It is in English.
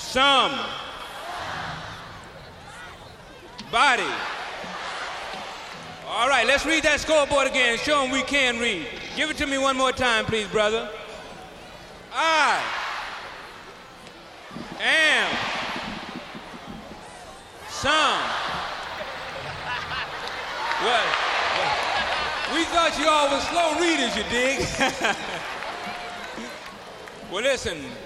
some body. All right, let's read that scoreboard again and show them we can read. Give it to me one more time, please, brother. I am some. Well, we thought you all were slow readers, you dig? Well, listen,